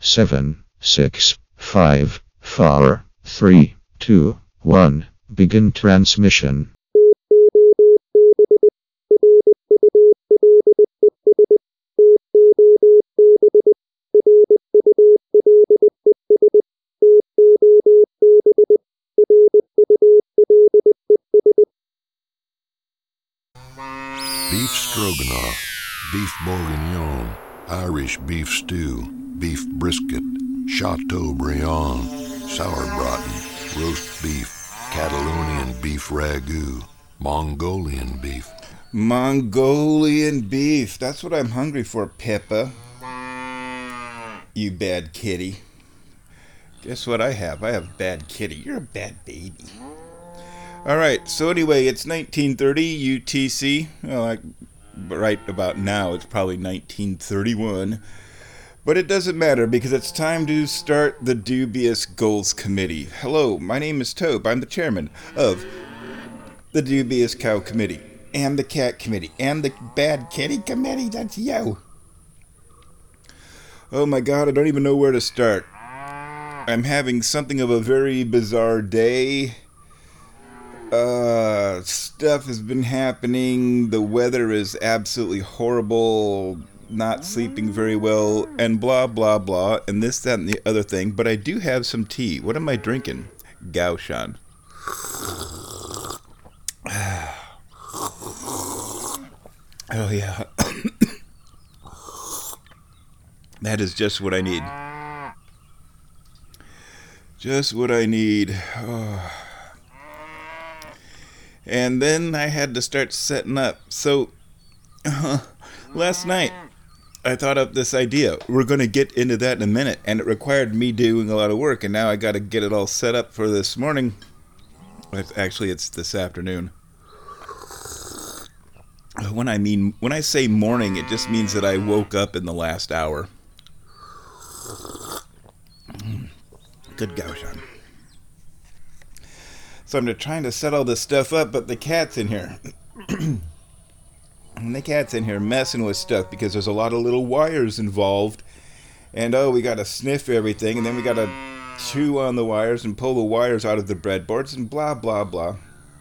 7, 6, 5, 4, 3, 2, 1. Begin transmission. Beef stroganoff, beef bourguignon, Irish beef stew, beef brisket, Chateaubriand, sauerbraten, roast beef, Catalonian beef ragout, Mongolian beef. Mongolian beef. That's what I'm hungry for, Pippa. You bad kitty. Guess what I have? I have bad kitty. You're a bad baby. Alright, so anyway, it's 1930 UTC. Well, right about now, it's probably 1931. But it doesn't matter because it's time to start the Dubious Goals Committee. Hello, my name is Tobe. I'm the chairman of the Dubious Cow Committee and the Cat Committee and the Bad Kitty Committee. That's you. Oh my God, I don't even know where to start. I'm having something of a very bizarre day. Stuff has been happening. The weather is absolutely horrible. Not sleeping very well, and blah, blah, blah, and this, that, and the other thing. But I do have some tea. What am I drinking? Gaoshan. Oh, yeah. That is just what I need. Just what I need. Oh. And then I had to start setting up. So, last night, I thought up this idea. We're going to get into that in a minute. And it required me doing a lot of work. And now I got to get it all set up for this morning. Actually, it's this afternoon. When I say morning, it just means that I woke up in the last hour. Good Gaoshan. So I'm trying to set all this stuff up, but the cat's in here. And the cat's in here messing with stuff because there's a lot of little wires involved. And we got to sniff everything, and then we got to chew on the wires and pull the wires out of the breadboards and blah, blah, blah.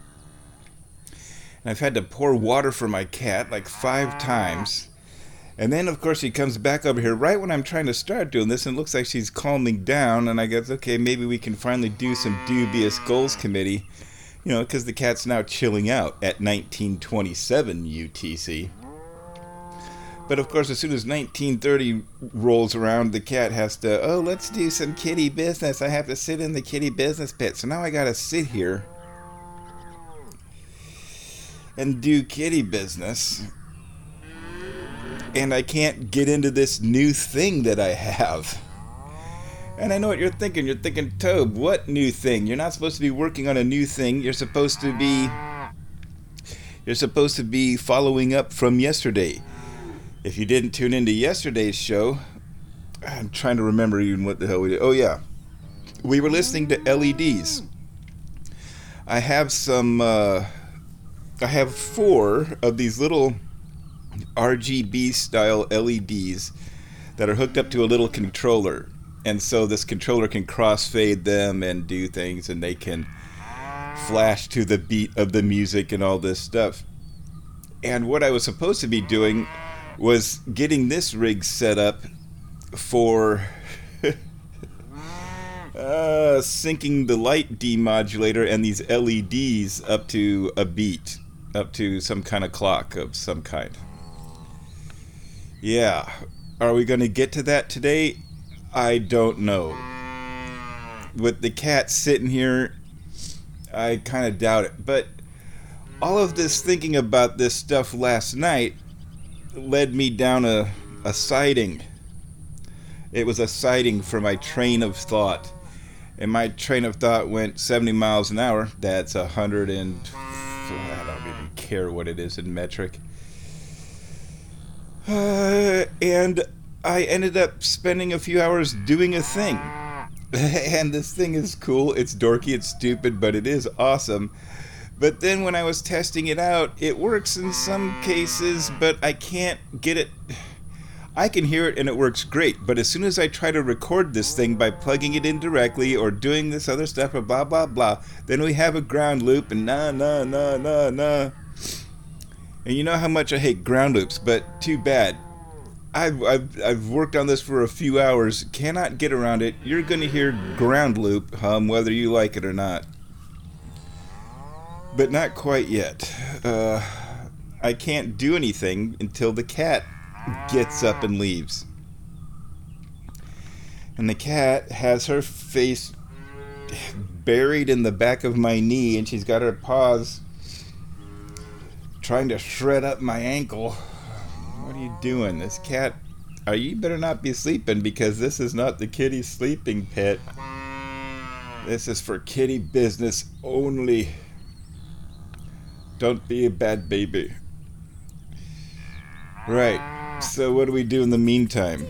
And I've had to pour water for my cat like 5 times. And then, of course, she comes back over here right when I'm trying to start doing this, and it looks like she's calming down, and I guess, okay, maybe we can finally do some Dubious Goals Committee, because the cat's now chilling out at 1927 UTC. But, of course, as soon as 1930 rolls around, the cat has to, let's do some kitty business. I have to sit in the kitty business pit. So now I got to sit here and do kitty business. And I can't get into this new thing that I have. And I know what you're thinking. You're thinking, Tobe, what new thing? You're not supposed to be working on a new thing. You're supposed to be following up from yesterday. If you didn't tune into yesterday's show, I'm trying to remember even what the hell we did. Oh yeah, we were listening to LEDs. I have 4 of these little RGB style LEDs that are hooked up to a little controller, and so this controller can crossfade them and do things, and they can flash to the beat of the music and all this stuff. And what I was supposed to be doing was getting this rig set up for syncing the light demodulator and these LEDs up to a beat, up to some kind of clock of some kind. Yeah. Are we going to get to that today? I don't know. With the cat sitting here, I kind of doubt it. But all of this thinking about this stuff last night led me down a siding. It was a siding for my train of thought. And my train of thought went 70 miles an hour. That's 100 and... I don't even care what it is in metric. And I ended up spending a few hours doing a thing. And this thing is cool. It's dorky, it's stupid, but it is awesome. But then when I was testing it out, it works in some cases, but I can't get it... I can hear it and it works great, but as soon as I try to record this thing by plugging it in directly or doing this other stuff or blah blah blah, then we have a ground loop and nah. And you know how much I hate ground loops, but too bad. I've worked on this for a few hours, cannot get around it. You're going to hear ground loop hum whether you like it or not. But not quite yet. I can't do anything until the cat gets up and leaves. And the cat has her face buried in the back of my knee, and she's got her paws trying to shred up my ankle. What are you doing? This cat, you better not be sleeping, because this is not the kitty sleeping pit. This is for kitty business only. Don't be a bad baby. Right, so what do we do in the meantime?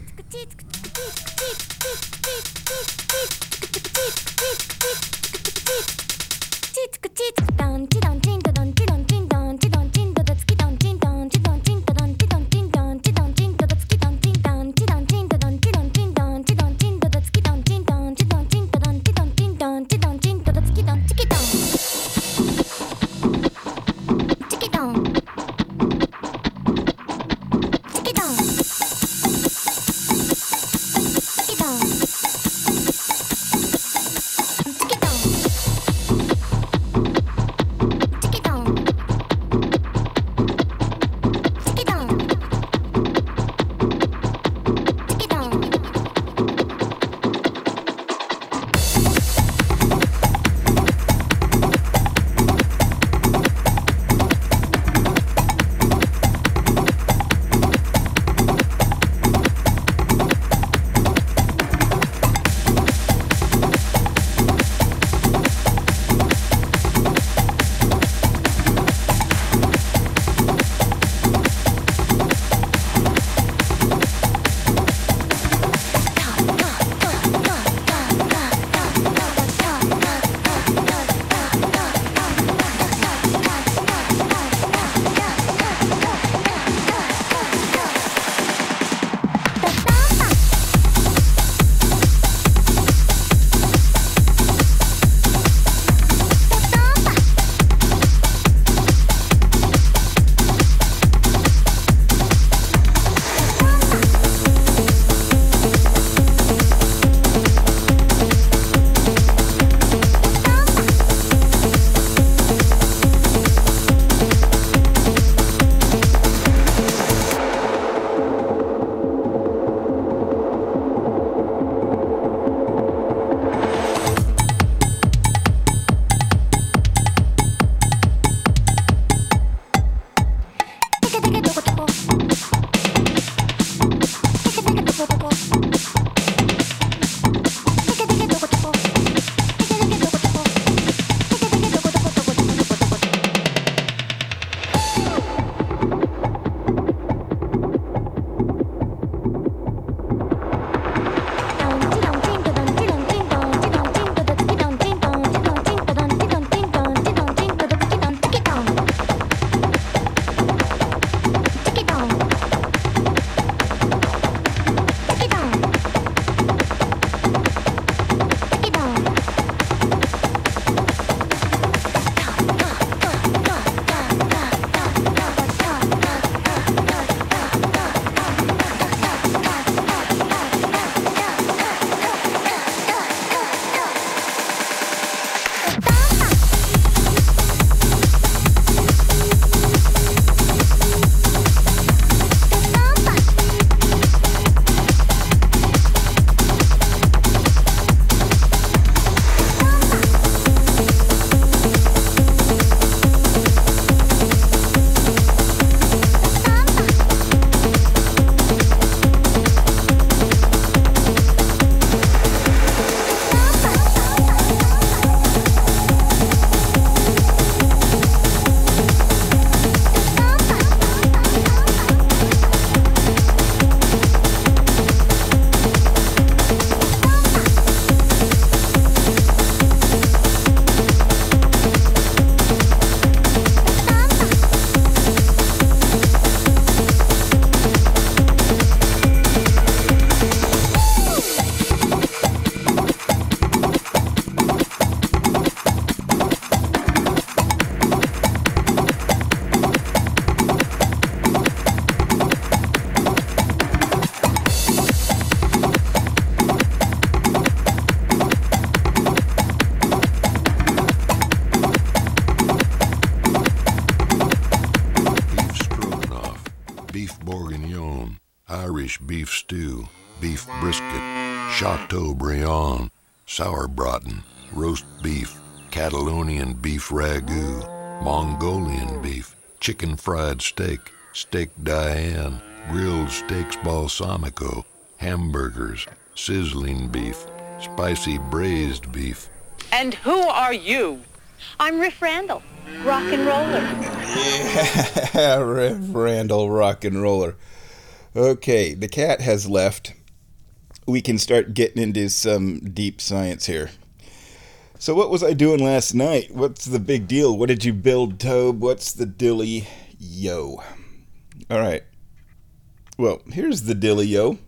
stew, beef brisket, Chateaubriand, sauerbraten, roast beef, Catalonian beef ragout, Mongolian beef, chicken fried steak, steak Diane, grilled steaks balsamico, hamburgers, sizzling beef, spicy braised beef. And who are you? I'm Riff Randall, rock and roller. Yeah, Riff Randall, rock and roller. Okay, the cat has left. We can start getting into some deep science here. So what was I doing last night? What's the big deal? What did you build, Tobe? What's the dilly-yo? All right. Well, here's the dilly-yo.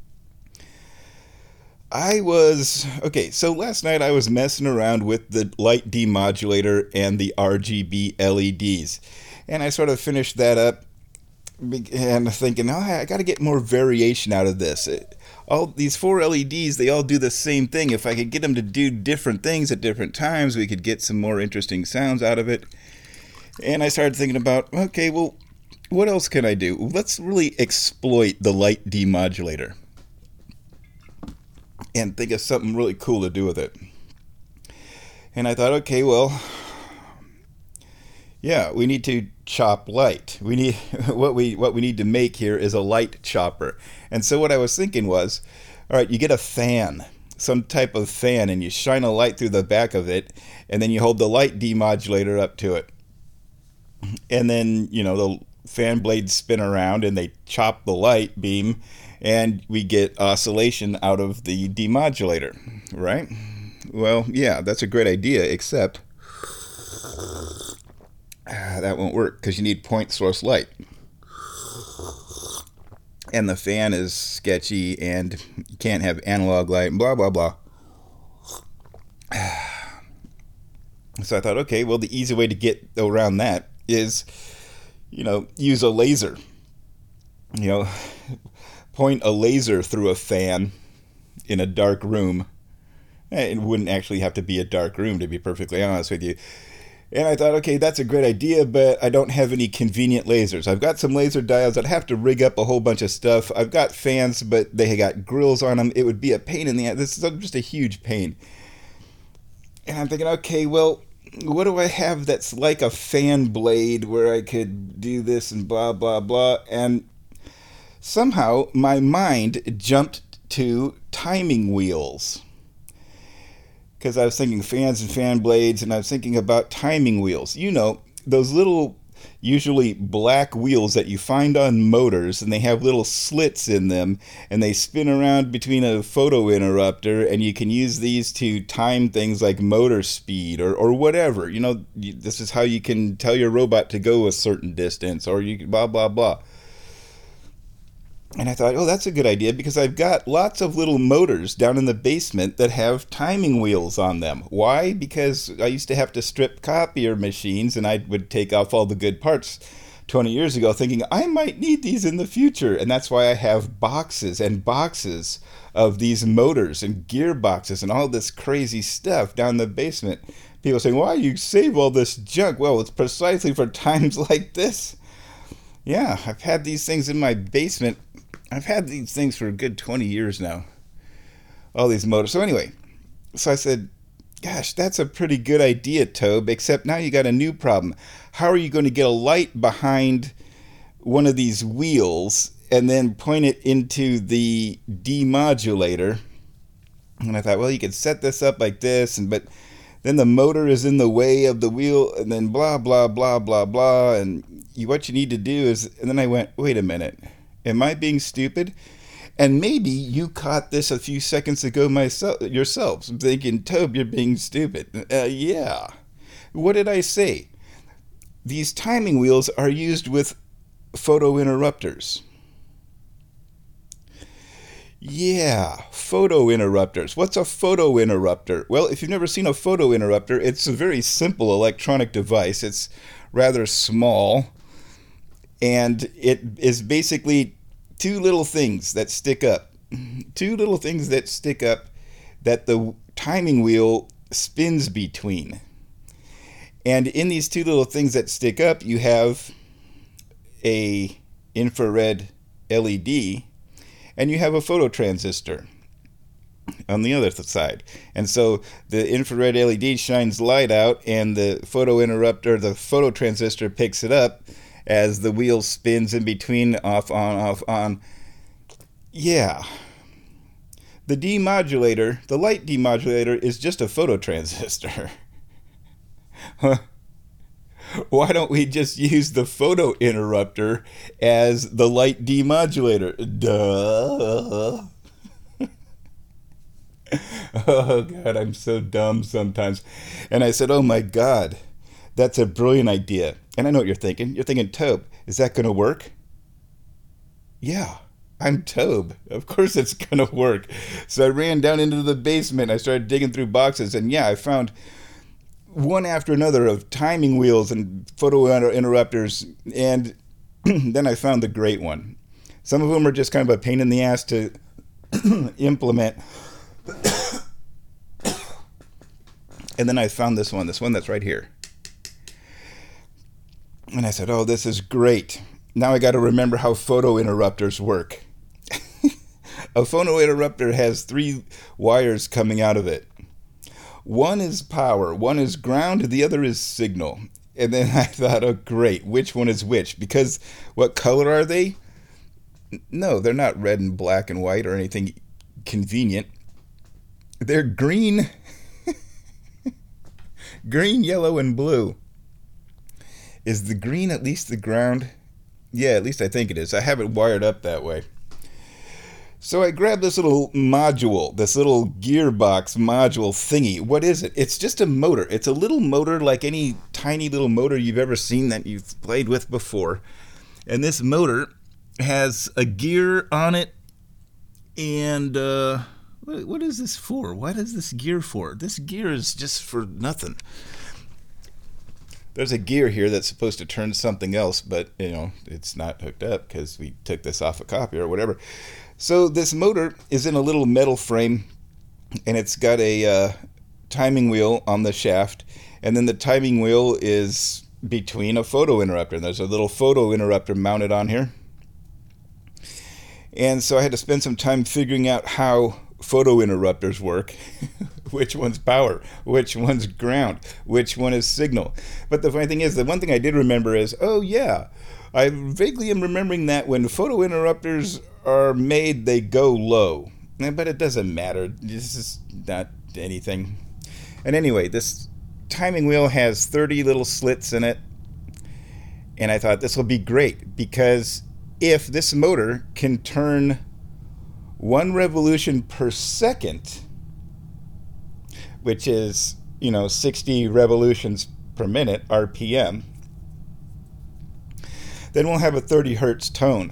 So last night I was messing around with the light demodulator and the RGB LEDs. And I sort of finished that up and thinking, I got to get more variation out of this. All these 4 LEDs, they all do the same thing. If I could get them to do different things at different times, we could get some more interesting sounds out of it. And I started thinking about, okay, well, what else can I do? Let's really exploit the light demodulator and think of something really cool to do with it. And I thought, okay, well, yeah, we need to chop light. We need what we need to make here is a light chopper. And so what I was thinking was, all right, you get a fan, some type of fan, and you shine a light through the back of it, and then you hold the light demodulator up to it. And then, the fan blades spin around and they chop the light beam, and we get oscillation out of the demodulator, right? Well, yeah, that's a great idea, except that won't work because you need point source light. And the fan is sketchy and you can't have analog light and blah, blah, blah. So I thought, okay, well, the easy way to get around that is, use a laser. Point a laser through a fan in a dark room. It wouldn't actually have to be a dark room, to be perfectly honest with you. And I thought, okay, that's a great idea, but I don't have any convenient lasers. I've got some laser diodes. I'd have to rig up a whole bunch of stuff. I've got fans, but they got grills on them. It would be a pain in the ass. This is just a huge pain. And I'm thinking, okay, well, what do I have that's like a fan blade where I could do this and blah, blah, blah. And somehow my mind jumped to timing wheels. Because I was thinking fans and fan blades, and I was thinking about timing wheels. Those little, usually black wheels that you find on motors, and they have little slits in them, and they spin around between a photo interrupter, and you can use these to time things like motor speed or whatever. This is how you can tell your robot to go a certain distance, or you blah, blah, blah. And I thought, that's a good idea because I've got lots of little motors down in the basement that have timing wheels on them. Why? Because I used to have to strip copier machines and I would take off all the good parts 20 years ago thinking I might need these in the future. And that's why I have boxes and boxes of these motors and gearboxes and all this crazy stuff down in the basement. People saying, why you save all this junk? Well, it's precisely for times like this. Yeah, I've had these things in my basement. I've had these things for a good 20 years now. All these motors. So anyway, I said, gosh, that's a pretty good idea, Tobe, except now you got a new problem. How are you going to get a light behind one of these wheels and then point it into the demodulator? And I thought, well, you could set this up like this, but then the motor is in the way of the wheel, and then blah, blah, blah, blah, blah. And what you need to do is, and then I went, wait a minute. Am I being stupid? And maybe you caught this a few seconds ago yourselves. I'm thinking, Tobe, you're being stupid. Yeah. What did I say? These timing wheels are used with photo interrupters. Yeah, photo interrupters. What's a photo interrupter? Well, if you've never seen a photo interrupter, it's a very simple electronic device. It's rather small. And it is basically two little things that stick up. Two little things that stick up that the timing wheel spins between. And in these two little things that stick up, you have a infrared LED. and you have a phototransistor on the other side. And so the infrared LED shines light out, and the phototransistor picks it up as the wheel spins in between, off, on. Yeah. The light demodulator is just a phototransistor. Why don't we just use the photo interrupter as the light demodulator? Duh. Oh, God, I'm so dumb sometimes. And I said, oh, my God, that's a brilliant idea. And I know what you're thinking. You're thinking, Tobe, is that going to work? Yeah, I'm Tobe. Of course it's going to work. So I ran down into the basement. I started digging through boxes. And, yeah, I found one after another of timing wheels and photo interrupters. And then I found the great one. Some of them are just kind of a pain in the ass to implement. And then I found this one that's right here. And I said, oh, this is great. Now I got to remember how photo interrupters work. A photo interrupter has 3 wires coming out of it. One is power, one is ground, the other is signal. And then I thought, oh, great, which one is which? Because what color are they? No, they're not red and black and white or anything convenient. They're green, green, yellow, and blue. Is the green at least the ground? Yeah, at least I think it is. I have it wired up that way. So I grabbed this little module, this little gearbox module thingy. What is it? It's just a motor. It's a little motor like any tiny little motor you've ever seen that you've played with before. And this motor has a gear on it. And what is this for? What is this gear for? This gear is just for nothing. There's a gear here that's supposed to turn something else, but, it's not hooked up because we took this off a copy or whatever. So this motor is in a little metal frame, and it's got a timing wheel on the shaft, and then the timing wheel is between a photo interrupter. And there's a little photo interrupter mounted on here. And so I had to spend some time figuring out how photo interrupters work. Which one's power, which one's ground, which one is signal. But the funny thing is, the one thing I did remember is, oh yeah, I vaguely am remembering that when photo interrupters are made, they go low. But it doesn't matter. This is not anything. And anyway, this timing wheel has 30 little slits in it. And I thought this will be great, because if this motor can turn 1 revolution per second, which is, 60 revolutions per minute, RPM, then we'll have a 30 hertz tone.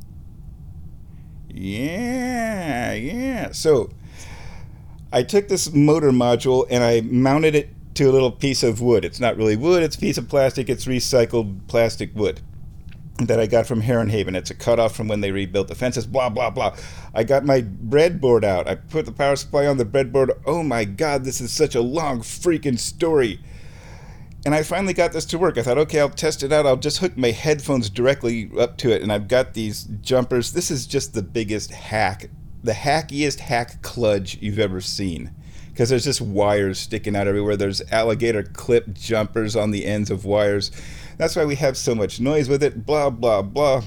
Yeah. So I took this motor module and I mounted it to a little piece of wood. It's not really wood, it's a piece of plastic. It's recycled plastic wood that I got from Heron Haven. It's a cutoff from when they rebuilt the fences, blah, blah, blah. I got my breadboard out. I put the power supply on the breadboard. Oh my God, this is such a long freaking story. And I finally got this to work. I thought, okay, I'll test it out. I'll just hook my headphones directly up to it. And I've got these jumpers. This is just the biggest hack, the hackiest hack kludge you've ever seen. Because there's just wires sticking out everywhere. There's alligator clip jumpers on the ends of wires. That's why we have so much noise with it, blah, blah, blah.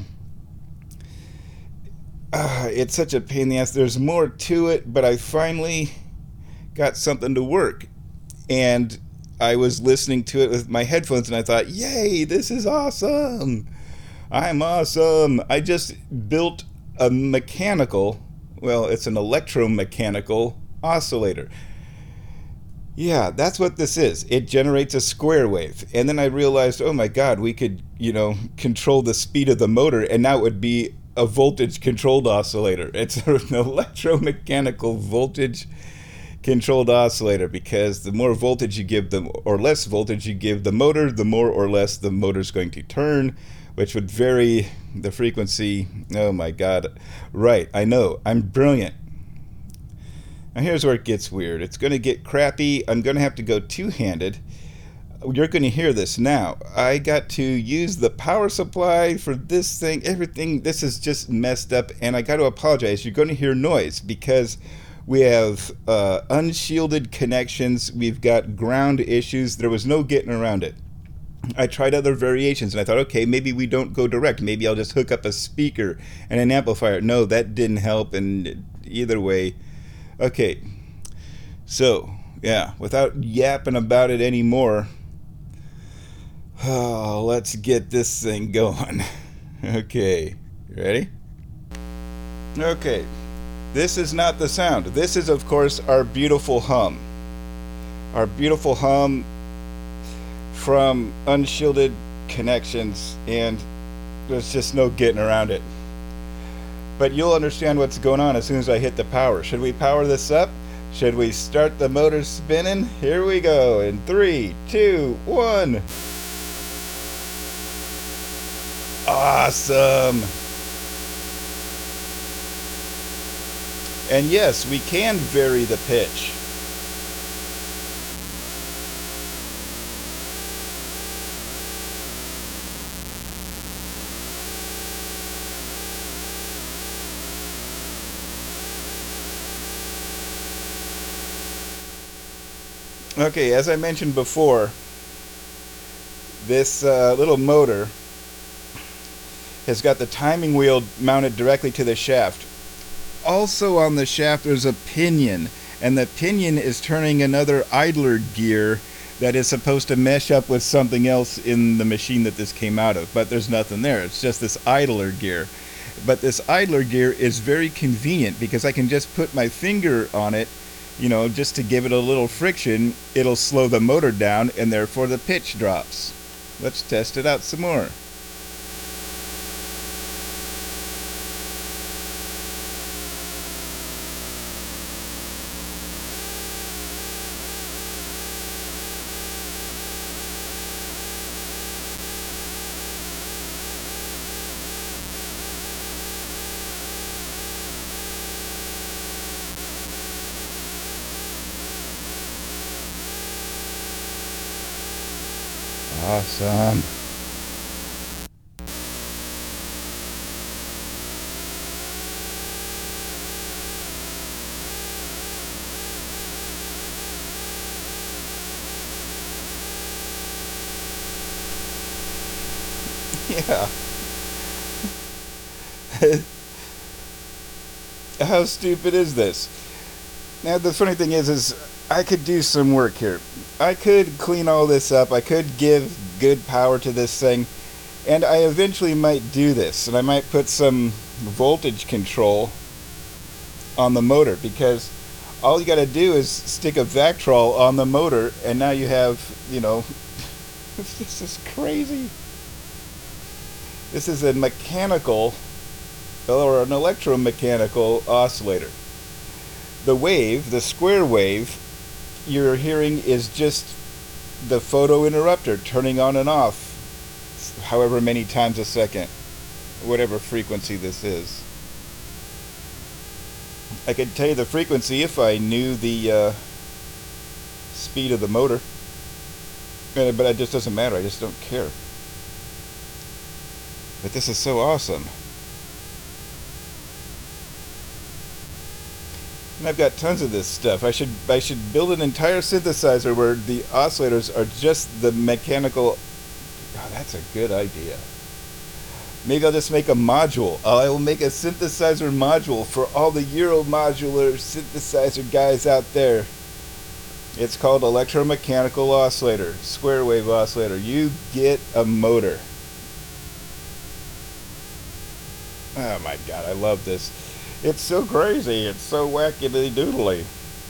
It's such a pain in the ass. There's more to it, but I finally got something to work. And I was listening to it with my headphones, and I thought, yay, this is awesome. I'm awesome. I just built a mechanical, well, it's an electromechanical oscillator. Yeah, that's what this is. It generates a square wave. And then I realized, oh my God, we could, control the speed of the motor, and now it would be a voltage-controlled oscillator. It's an electromechanical voltage-controlled oscillator, because the more voltage you give them, or less voltage you give the motor, the more or less the motor's going to turn, which would vary the frequency. Oh my God. Right, I know. I'm brilliant. Now here's where it gets weird. It's going to get crappy. I'm going to have to go two-handed. you're going to hear this now. I got to use the power supply for this thing. Everything, this is just messed up, and I got to apologize. You're going to hear noise because we have unshielded connections. We've got ground issues. There was no getting around it. I tried other variations, and I thought, okay, maybe we don't go direct. Maybe I'll just hook up a speaker and an amplifier. No, that didn't help, and either way. Okay, so, yeah, without yapping about it anymore, let's get this thing going. Okay, you ready? Okay, this is not the sound. This is, of course, our beautiful hum. Our beautiful hum from unshielded connections, and there's just no getting around it. But you'll understand what's going on as soon as I hit the power. Should we power this up? Should we start the motor spinning? Here we go in 3, 2, 1. Awesome. And yes, we can vary the pitch. Okay, as I mentioned before, this little motor has got the timing wheel mounted directly to the shaft. Also on the shaft there's a pinion, and the pinion is turning another idler gear that is supposed to mesh up with something else in the machine that this came out of, but there's nothing there. It's just this idler gear. But this idler gear is very convenient because I can just put my finger on it, you know, just to give it a little friction. It'll slow the motor down, and therefore the pitch drops. Let's test it out some more. Awesome. Yeah. How stupid is this? Now the funny thing is I could do some work here. I could clean all this up. I could give good power to this thing, and I eventually might do this, and I might put some voltage control on the motor, because all you got to do is stick a Vactrol on the motor, and now you have, you know, this is crazy. This is a mechanical or an electromechanical oscillator. The wave, the square wave you're hearing, is just the photo interrupter turning on and off however many times a second, whatever frequency this is. I could tell you the frequency if I knew the speed of the motor, but it just doesn't matter. I just don't care. But this is so awesome. And I've got tons of this stuff. I should build an entire synthesizer where the oscillators are just the mechanical. Oh, that's a good idea. Maybe I'll just make a module. I will make a synthesizer module for all the Euromodular synthesizer guys out there. It's called electromechanical oscillator, square wave oscillator. You get a motor. Oh my God, I love this. It's so crazy. It's so wackily doodly.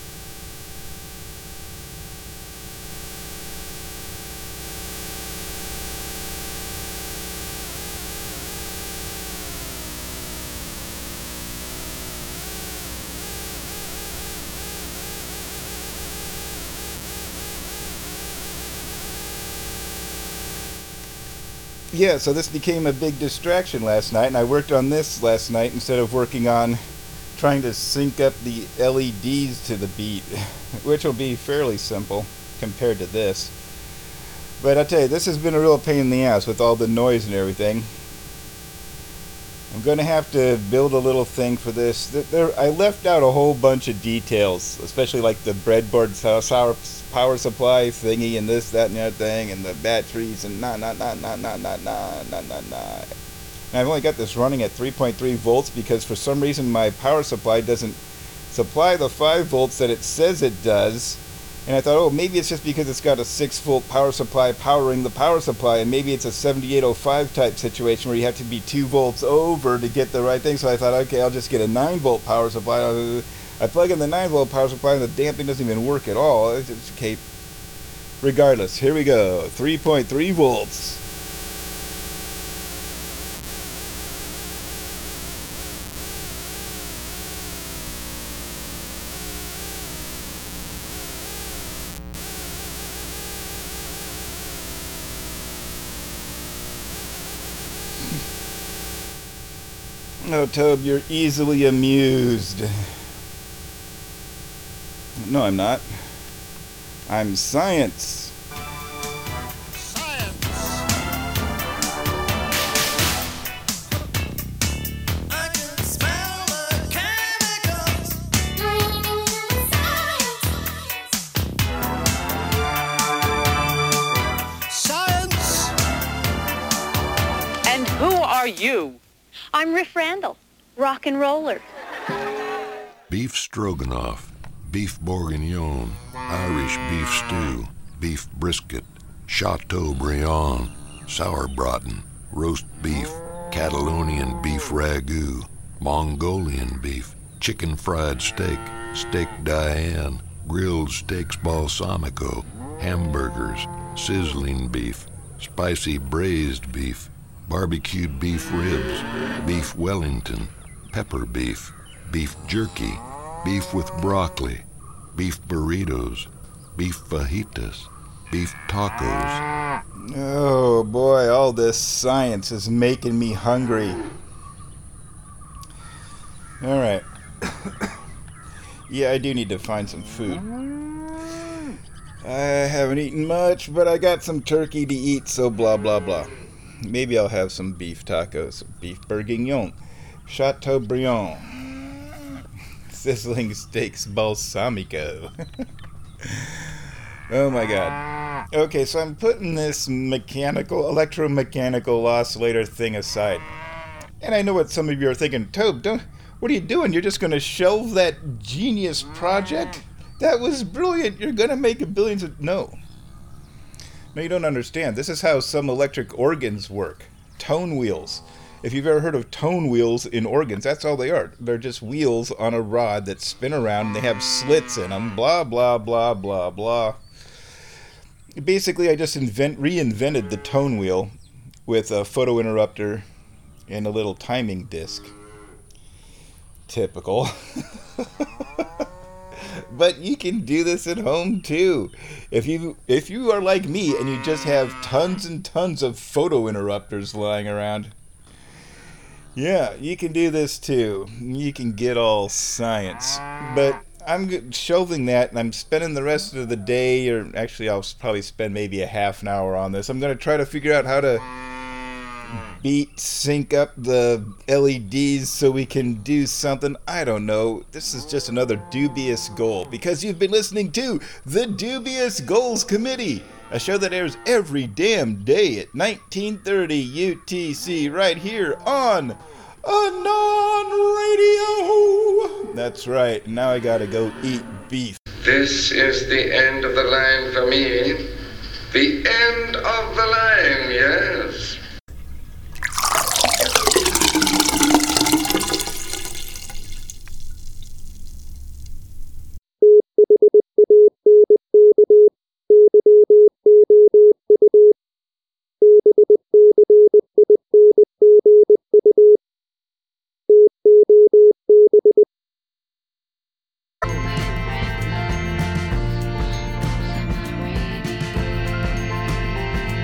Yeah, so this became a big distraction last night, and I worked on this last night instead of working on trying to sync up the LEDs to the beat, which will be fairly simple compared to this. But I tell you, this has been a real pain in the ass with all the noise and everything. I'm going to have to build a little thing for this. I left out a whole bunch of details, especially like the breadboard power supply thingy and this, that, and the other thing, and the batteries and And I've only got this running at 3.3 volts because for some reason my power supply doesn't supply the 5 volts that it says it does. And I thought, oh, maybe it's just because it's got a 6-volt power supply powering the power supply, and maybe it's a 7805 type situation where you have to be 2 volts over to get the right thing. So I thought, okay, I'll just get a 9-volt power supply. I plug in the 9-volt power supply, and the damping doesn't even work at all. It's okay. Regardless, here we go. 3.3 volts. No, Tobe, you're easily amused. No, I'm not. I'm science. Science. I can smell the chemicals. Science. And who are you? I'm Riff Randall, rock and roller. Beef stroganoff, beef bourguignon, Irish beef stew, beef brisket, Chateaubriand, sauerbraten, roast beef, Catalonian beef ragout, Mongolian beef, chicken fried steak, steak Diane, grilled steaks balsamico, hamburgers, sizzling beef, spicy braised beef, barbecued beef ribs, beef Wellington, pepper beef, beef jerky, beef with broccoli, beef burritos, beef fajitas, beef tacos. Oh boy, all this science is making me hungry. Alright. Yeah, I do need to find some food. I haven't eaten much, but I got some turkey to eat, so blah blah blah. Maybe I'll have some beef tacos, beef bourguignon, Chateaubriand, sizzling steaks balsamico. Oh my god. Okay, so I'm putting this electromechanical oscillator thing aside. And I know what some of you are thinking, Tobe, what are you doing? You're just going to shelve that genius project? That was brilliant. You're going to make billions of... No, you don't understand. This is how some electric organs work. Tone wheels. If you've ever heard of tone wheels in organs, that's all they are. They're just wheels on a rod that spin around and they have slits in them. Blah, blah, blah, blah, blah. Basically, I just reinvented the tone wheel with a photo interrupter and a little timing disc. Typical. But you can do this at home too. If you are like me and you just have tons and tons of photo interrupters lying around, yeah, you can do this too. You can get all science. But I'm shelving that and I'm spending the rest of the day, or actually I'll probably spend maybe a half an hour on this. I'm going to try to figure out how to sync up the LEDs so we can do something. I don't know. This is just another dubious goal, because you've been listening to the Dubious Goals Committee, a show that airs every damn day at 1930 UTC right here on Anon Radio. That's right. Now I gotta go eat beef. This is the end of the line for me. The end of the line, yes.